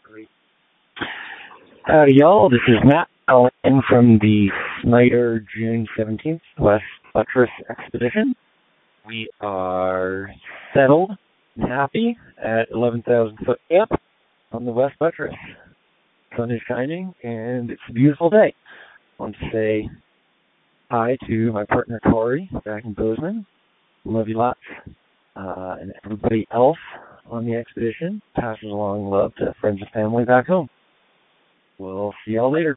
Howdy, y'all. This is Matt calling in from the Snyder June 17th West Buttress Expedition. We are settled and happy at 11,000 foot camp on the West Buttress. Sun is shining and it's a beautiful day. I want to say hi to my partner Corey back in Bozeman. Love you lots. And everybody else on the expedition passes along love to friends and family back home. We'll see y'all later.